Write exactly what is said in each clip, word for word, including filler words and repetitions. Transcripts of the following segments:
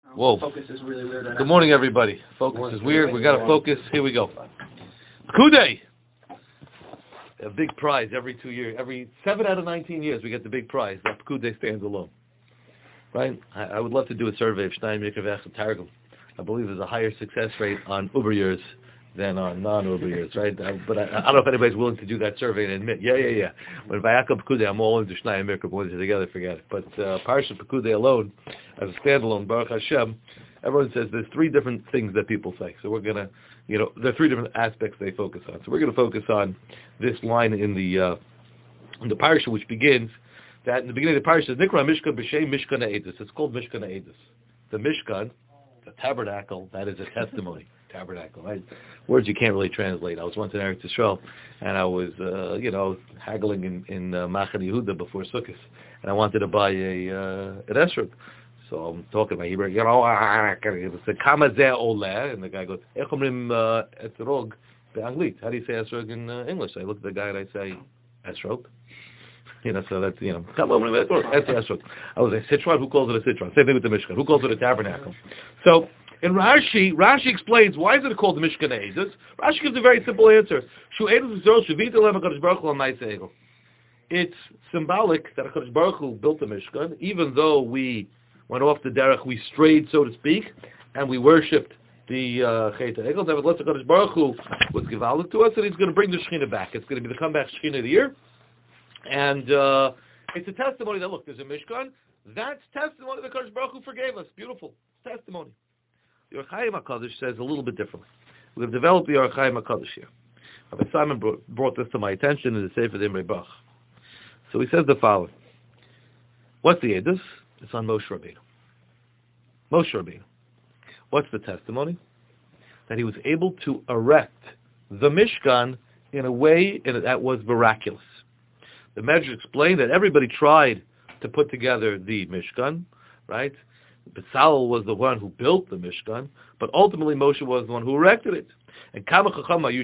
Whoa. Focus is really weird. Right Good morning, everybody. Focus is weird. We got to focus. Here we go. Pekudei. A big prize every two years. Every seven out of nineteen years, we get the big prize. That Pekudei stands alone. Right? I, I would love to do a survey of Shnayim Mikavech and Targum. I believe there's a higher success rate on Uber years than on non-Uber years, right? I, but I, I don't know if anybody's willing to do that survey and admit, yeah, yeah, yeah. When Vayakam Pekudei, I'm all into Shnayim Mikra, boys together, forget it. But uh, Parsha Pekudei alone, as a standalone, Baruch Hashem, everyone says there's three different things that people say. So we're going to, you know, there are three different aspects they focus on. So we're going to focus on this line in the uh, in the Parsha, which begins, that in the beginning of the Parsha, Nikra Mishkan B'Shem Mishkan Ha'edus. It's called Mishkan Ha'edus. The Mishkan, the tabernacle, that is a testimony. Tabernacle, right? Words you can't really translate. I was once in Eretz Yisrael, and I was, uh, you know, haggling in, in uh, Machane Yehuda before Sukkot, and I wanted to buy a uh, an esrog. So I'm talking to my Hebrew, you know, it's a kama zeh oleh, and the guy goes, "Ech omrim esrog be'anglit." How do you say esrog in uh, English? I look at the guy and I say, esrog. You know, so that's, you know, kama omrim esrog. That's esrog. I was a citron. Who calls it a citron? Same thing with the Mishkan. Who calls it a tabernacle? So in Rashi, Rashi explains why is it called the Mishkan Ha'edus. Rashi gives a very simple answer. It's symbolic that HaKadosh Baruch Hu built the Mishkan, even though we went off the derech, we strayed, so to speak, and we worshipped the Chet HaEgel. Nevertheless, HaKadosh Baruch Hu was givaldic to us, and He's going to bring the Shekhinah back. It's going to be the comeback Shekhinah of the year, and uh, it's a testimony that, look, there's a Mishkan. That's testimony that HaKadosh Baruch Hu forgave us. Beautiful. It's testimony. The Or Chaim HaKadosh says a little bit differently. We've developed the Or Chaim HaKadosh here. Rabbi Simon brought, brought this to my attention in the Sefer Dimrei Bach. So he says the following. What's the Edus? It's on Moshe Rabbeinu. Moshe Rabbeinu. What's the testimony? That he was able to erect the Mishkan in a way that was miraculous. The Medrash explained that everybody tried to put together the Mishkan, right? Bezalel was the one who built the Mishkan, but ultimately Moshe was the one who erected it. And nobody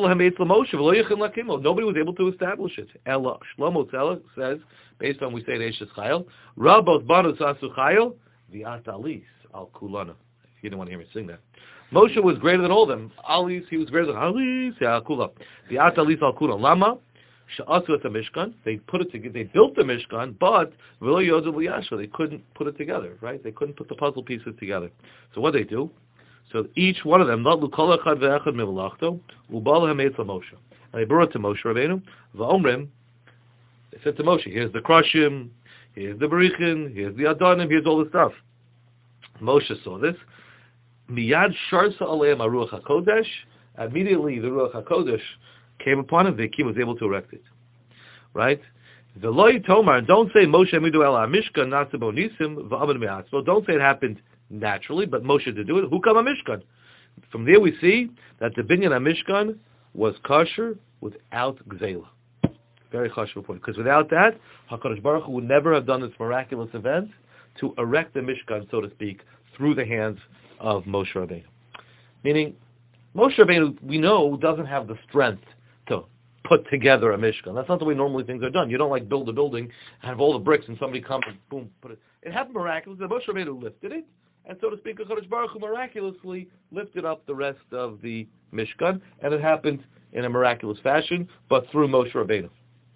was able to establish it. Ella Shlomo Tzela says, based on we say in Eishes Chayil, Rabot Banus Asu Chayil, V'atalis al Kulana. If you didn't want to hear me sing that. Moshe was greater than all of them. Alis, he was greater than Alis, al Kula. V'atalis al Kulana. Lama? Sha'asu at the Mishkan, they put it together. They built the Mishkan, but v'lo yodu liyashva, they couldn't put it together. Right? They couldn't put the puzzle pieces together. So what they do? So each one of them, not lukol echad ve'echad mivalachto, ubal hametz Moshe, and they brought it to Moshe Rabbeinu. Va'omrim, they said to Moshe, here's the Krashim, here's the Berichin, here's the Adonim, here's all the stuff. Moshe saw this. Miyad sharsa aleim haruach hakodesh. Immediately the Ruach HaKodesh came upon him, the King was able to erect it. Right? The Loi Tomar, don't say Moshe Midu El HaMishkan Natsabo Nisim V'Amad Me'atzmo. Don't say it happened naturally, but Moshe did do it. Who come HaMishkan? From there we see that the Binyan HaMishkan was kosher without Gzela. Very kosher point. Because without that, HaKadosh Baruch Hu would never have done this miraculous event to erect the Mishkan, so to speak, through the hands of Moshe Rabbeinu. Meaning, Moshe Rabbeinu, we know, doesn't have the strength to put together a Mishkan. That's not the way normally things are done. You don't like build a building, have all the bricks, and somebody comes and boom, put it. It happened miraculously. Moshe Rabbeinu lifted it, and so to speak, HaKadosh Baruch Hu miraculously lifted up the rest of the Mishkan, and it happened in a miraculous fashion, but through Moshe Rabbeinu.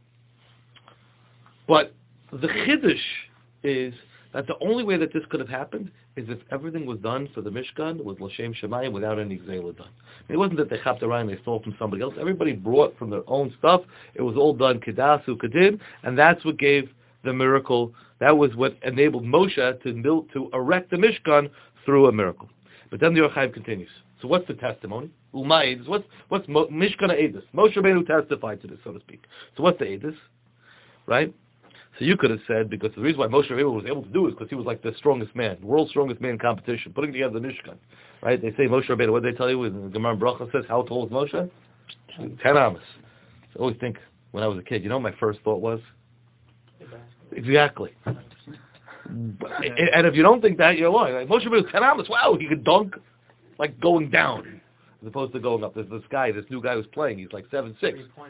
But the Chiddush is that the only way that this could have happened is if everything was done for the Mishkan was L'Shem Shemayim without any Gzela done. It wasn't that they chapped around and they stole from somebody else. Everybody brought from their own stuff. It was all done Kedasu Kedin, and that's what gave the miracle. That was what enabled Moshe to build, to erect the Mishkan through a miracle. But then the Or Chaim continues. So what's the testimony? Umayid. What's what's Mo, Mishkan Edus? Moshe Rabbeinu testified to this, so to speak. So what's the Edus? Right? So you could have said, because the reason why Moshe Rabbeinu was able to do it is because he was like the strongest man, the world's strongest man in competition, putting together the Mishkan. Right? They say Moshe Rabbeinu, what did they tell you? In the Gemara Bracha says, how tall is Moshe? Ten amas. So I always think, when I was a kid, you know what my first thought was? Exactly. And if you don't think that, you're lying. Like, Moshe Rabbeinu, ten amas, wow, he could dunk like going down as opposed to going up. There's this guy, this new guy who's playing, he's like seven six.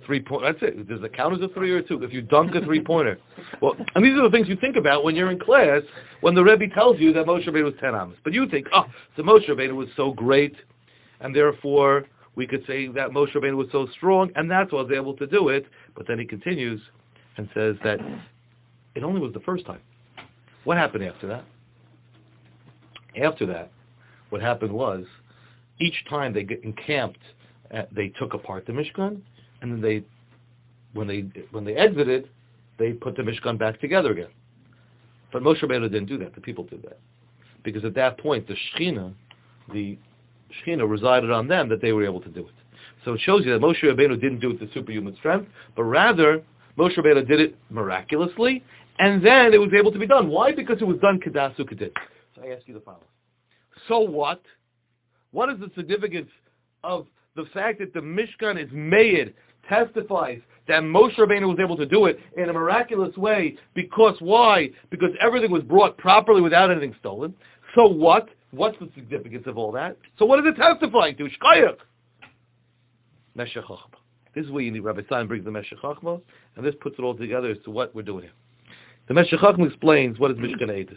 three point. That's it. Does it count as a three or a two? If you dunk a three pointer, well, and these are the things you think about when you're in class when the Rebbe tells you that Moshe Rabbeinu was ten amas. But you think, oh, so Moshe Rabbeinu was so great, and therefore we could say that Moshe Rabbeinu was so strong, and that's why I was able to do it. But then he continues and says that it only was the first time. What happened after that? After that, what happened was each time they get encamped, uh, they took apart the Mishkan, and then they, when they when they exited, they put the Mishkan back together again. But Moshe Rabbeinu didn't do that. The people did that, because at that point the Shekhinah, the Shekhinah resided on them, that they were able to do it. So it shows you that Moshe Rabbeinu didn't do it with superhuman strength, but rather Moshe Rabbeinu did it miraculously, and then it was able to be done. Why? Because it was done Kedasu Kedin. So I ask you the following. So what? What is the significance of the fact that the Mishkan is made, testifies that Moshe Rabbeinu was able to do it in a miraculous way? Because why? Because everything was brought properly without anything stolen. So what? What's the significance of all that? So what is it testifying to? Shkayach. Meshech Chochmah. This is where you need, Rabbi Stein brings the Meshech Chochmah, and this puts it all together as to what we're doing here. The Meshech Chochmah explains what is Mishkan Eidus.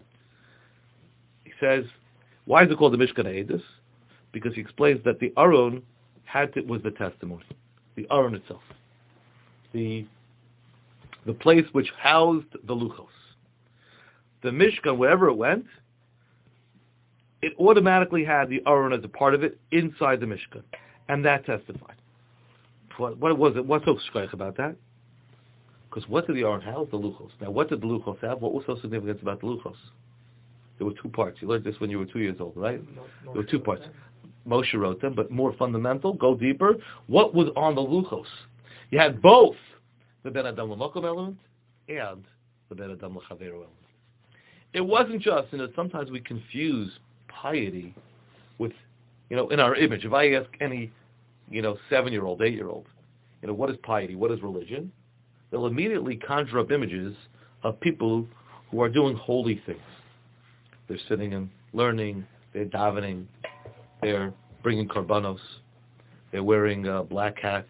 He says, why is it called the Mishkan Eidus? Because he explains that the Aron had to, was the testimony. The Aron itself. The, the place which housed the Luchos. The Mishkan, wherever it went, it automatically had the Aron as a part of it inside the Mishkan. And that testified. What, what was it? What's so shkaich about that? Because what did the Aron house? The Luchos. Now, what did the Luchos have? What was so significant about the Luchos? There were two parts. You learned this when you were two years old, right? No, there were two parts. Moshe wrote them, but more fundamental, go deeper. What was on the Luchos? You had both the Ben Adam L'Makom element and the Ben Adam L'Chaveiro element. It wasn't just, you know, sometimes we confuse piety with, you know, in our image. If I ask any, you know, seven-year-old, eight-year-old, you know, what is piety? What is religion? They'll immediately conjure up images of people who are doing holy things. They're sitting and learning, they're davening, they're bringing korbanos, they're wearing a black hat,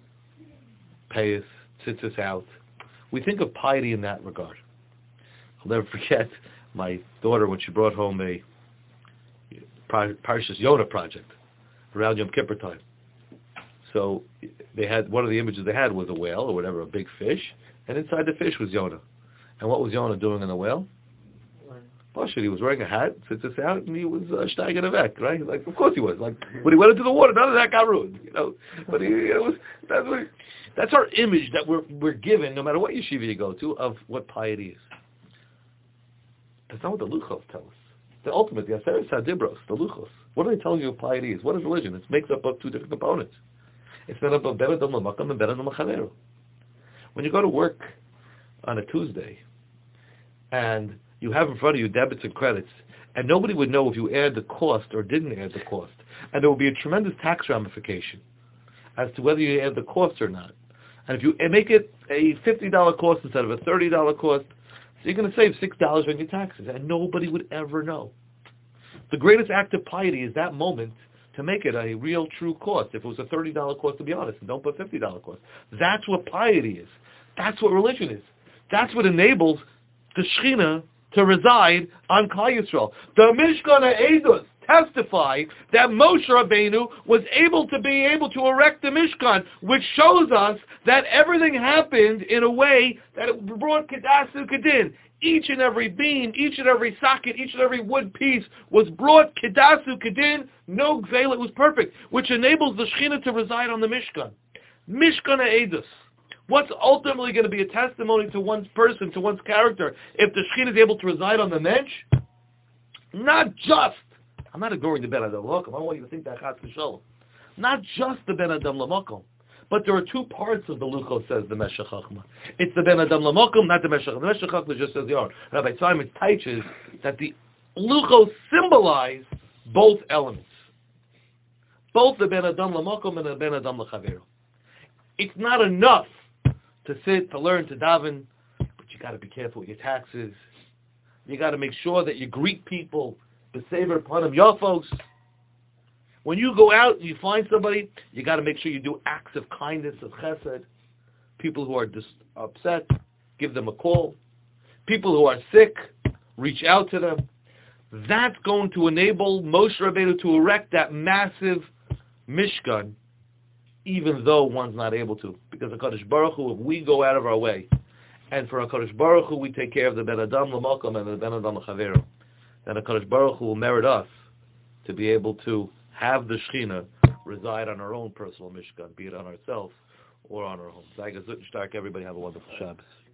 payas, tzitzis out. We think of piety in that regard. I'll never forget my daughter when she brought home a Parshas Yonah project around Yom Kippur time. So they had, one of the images they had was a whale or whatever, a big fish, and inside the fish was Yonah. And what was Yonah doing in the whale? He was wearing a hat, sits us out, and he was uh, steigen avek, right? Like, of course he was. Like, when he went into the water, none of that got ruined, you know. But he, it was that's what, that's our image that we're we're given, no matter what yeshiva you go to, of what piety is. That's not what the Luchos tell us. The ultimate, the Aseret Sadibros, the Luchos. What are they telling you of piety is? What is religion? It makes up of two different components. It's made up of Ben Adam L'Makom and Ben Adam L'Chaveiro. When you go to work on a Tuesday, and you have in front of you debits and credits, and nobody would know if you add the cost or didn't add the cost. And there will be a tremendous tax ramification as to whether you add the cost or not. And if you make it a fifty dollars cost instead of a thirty dollars cost, so you're going to save six dollars on your taxes, and nobody would ever know. The greatest act of piety is that moment to make it a real, true cost. If it was a thirty dollars cost, to be honest, and don't put fifty dollars cost. That's what piety is. That's what religion is. That's what enables the Shekhinah to reside on Klal Yisrael. The Mishkan Eidus testify that Moshe Rabbeinu was able to be able to erect the Mishkan, which shows us that everything happened in a way that it brought Kedasu Kedin. Each and every beam, each and every socket, each and every wood piece was brought Kedasu Kedin. No Gzeila, it was perfect, which enables the Shekhinah to reside on the Mishkan. Mishkan Eidus. What's ultimately going to be a testimony to one's person, to one's character, if the Shekhinah is able to reside on the mensch? Not just, I'm not ignoring the Ben Adam L'Makom, I don't want you to think that Chas v'Shalom. Not just the Ben Adam L'Makom, but there are two parts of the Luchos, says the Meshech Chochmah. It's the Ben Adam L'Makom, not the Meshech Chochmah. The Meshech Chochmah just says the Aron. Rabbi Simon teaches that the Luchos symbolize both elements. Both the Ben Adam L'Makom and the Ben Adam L'Chaveiro. It's not enough to sit, to learn, to daven, but you got to be careful with your taxes. You got to make sure that you greet people, b'sever panim yafos. When you go out and you find somebody, you got to make sure you do acts of kindness, of chesed. People who are dis- upset, give them a call. People who are sick, reach out to them. That's going to enable Moshe Rabbeinu to erect that massive Mishkan, even though one's not able to. Because HaKadosh Baruch Hu, if we go out of our way, and for HaKadosh Baruch Hu, we take care of the Ben Adam L'Makom and the Ben Adam L'Chaveru, then HaKadosh Baruch Hu will merit us to be able to have the Shechina reside on our own personal Mishkan, be it on ourselves or on our home. Zayga Zut and Stark, everybody have a wonderful Shabbos.